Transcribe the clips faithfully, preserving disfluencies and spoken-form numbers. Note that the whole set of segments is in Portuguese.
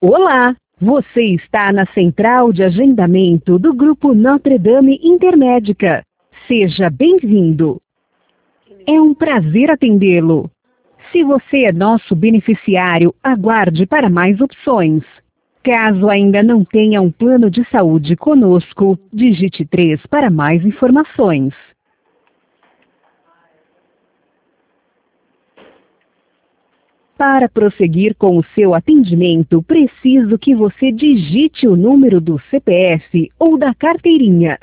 Olá, você está na central de agendamento do Grupo Notre Dame Intermédica. Seja bem-vindo. É um prazer atendê-lo. Se você é nosso beneficiário, aguarde para mais opções. Caso ainda não tenha um plano de saúde conosco, digite três para mais informações. Para prosseguir com o seu atendimento, preciso que você digite o número do C P F ou da carteirinha.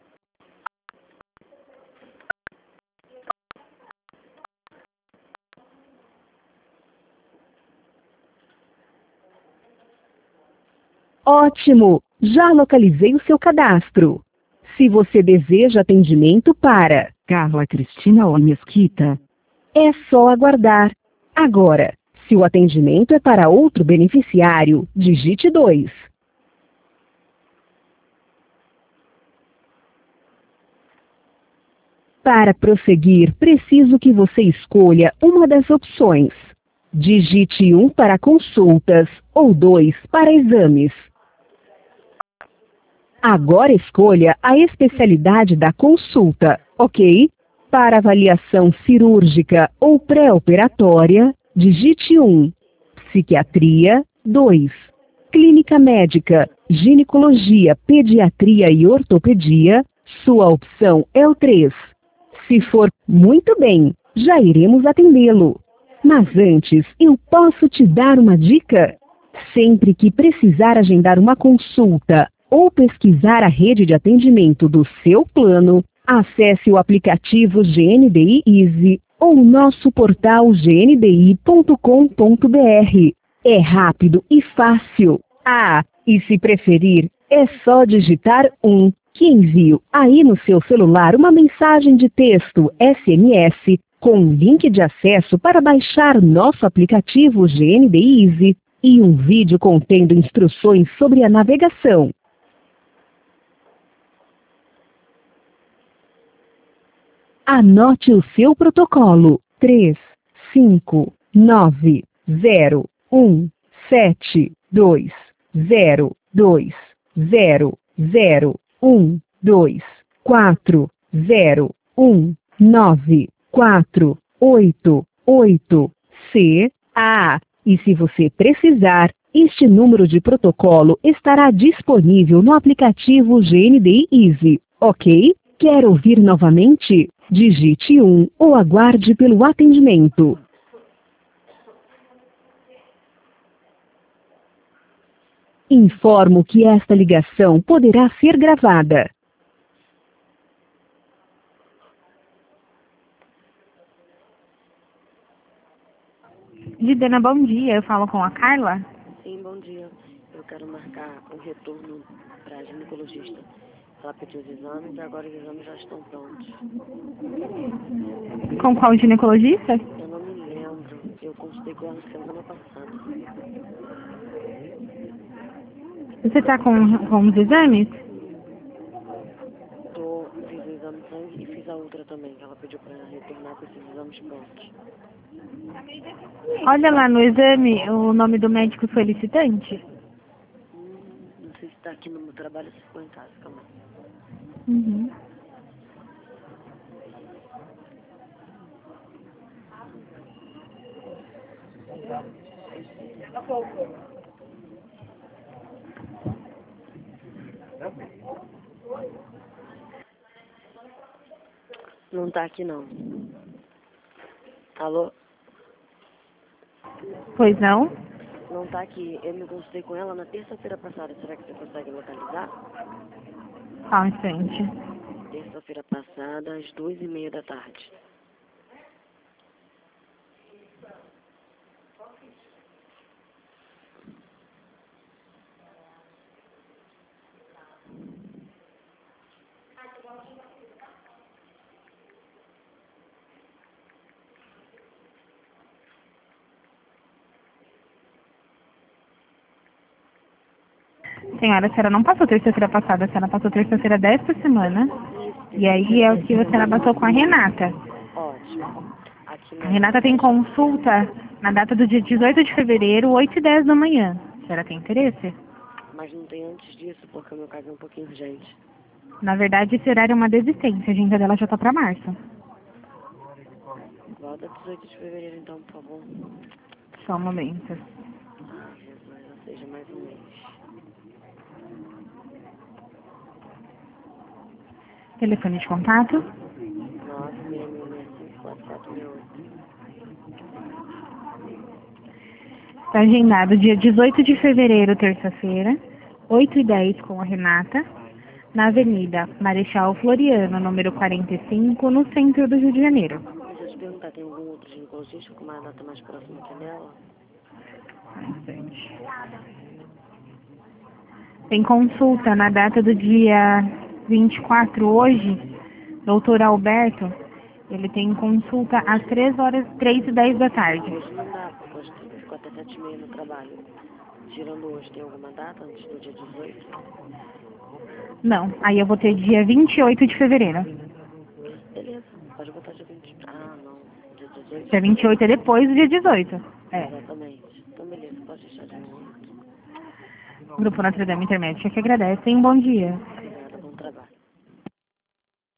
Ótimo! Já localizei o seu cadastro. Se você deseja atendimento para Carla Cristina O Mesquita, é só aguardar. Agora, se o atendimento é para outro beneficiário, digite dois. Para prosseguir, preciso que você escolha uma das opções. Digite um para consultas ou dois para exames. Agora escolha a especialidade da consulta, ok? Para avaliação cirúrgica ou pré-operatória, digite um. Psiquiatria, dois. Clínica médica, ginecologia, pediatria e ortopedia, sua opção é o três. Se for muito bem, já iremos atendê-lo. Mas antes, eu posso te dar uma dica? Sempre que precisar agendar uma consulta ou pesquisar a rede de atendimento do seu plano, acesse o aplicativo G N D I Easy ou o nosso portal g n d i ponto com ponto b r. É rápido e fácil. Ah, e se preferir, é só digitar um, que envio aí no seu celular uma mensagem de texto S M S com um link de acesso para baixar nosso aplicativo G N D I Easy e um vídeo contendo instruções sobre a navegação. Anote o seu protocolo: três, cinco, nove, zero, um, sete, dois, zero, dois, zero, zero, um, dois, quatro, zero, um, nove, quatro, oito, oito, C, A. E se você precisar, este número de protocolo estará disponível no aplicativo G N D I Easy, ok? Quer ouvir novamente? Digite um ou aguarde pelo atendimento. Informo que esta ligação poderá ser gravada. Lidena, bom dia. Eu falo com a Carla. Sim, bom dia. Eu quero marcar um retorno para a ginecologista. Ela pediu os exames e agora os exames já estão prontos. Com qual ginecologista? Eu não me lembro. Eu consultei com ela semana passada. Você está com, com os exames? Tô, fiz o exame de sangue e fiz a outra também. Ela pediu para retornar com esses exames prontos. Olha lá no exame o nome do médico solicitante. Hum, não sei se está aqui no meu trabalho ou se ficou em casa. Calma aí. Uhum. Não tá aqui não. Alô? Pois não? Não tá aqui. Eu me consultei com ela na terça-feira passada. Será que você consegue localizar? Só um instante. Terça-feira passada, às duas e meia da tarde. Senhora, a senhora não passou terça-feira passada, a senhora passou terça-feira desta semana. E aí é o que a senhora passou com a Renata. Ótimo. Aqui A Renata tem consulta na data do dia dezoito de fevereiro, oito e dez da manhã. A senhora tem interesse? Mas não tem antes disso, porque o meu caso é um pouquinho urgente. Na verdade, esse horário é uma desistência. A agenda dela já tá pra março. Volta dezoito de fevereiro, então, por favor. Só um momento. Ah, Jesus, ou seja, mais um mês. Telefone de contato? nove seis seis cinco quatro quatro seis oito. Está agendado dia dezoito de fevereiro, terça-feira, oito e dez com a Renata, na Avenida Marechal Floriano, número quarenta e cinco, no centro do Rio de Janeiro. Deixa eu te perguntar, tem algum outro ginecologista com uma data mais próxima que a dela? Tem consulta na data do dia vinte e quatro hoje, doutor Alberto. Ele tem consulta às três horas, três e dez da tarde. Hoje não dá, porque hoje eu fico até sete e meia no trabalho. Tirando hoje, tem alguma data antes do dia dezoito? Não, aí eu vou ter dia vinte e oito de fevereiro. Beleza, pode botar dia vinte. Ah, não, dia dezoito. Dia vinte e oito é depois do dia dezoito. É. Exatamente. Então, beleza, pode deixar dia dezoito. Grupo Notre Dame Intermédio que agradece. Um bom dia.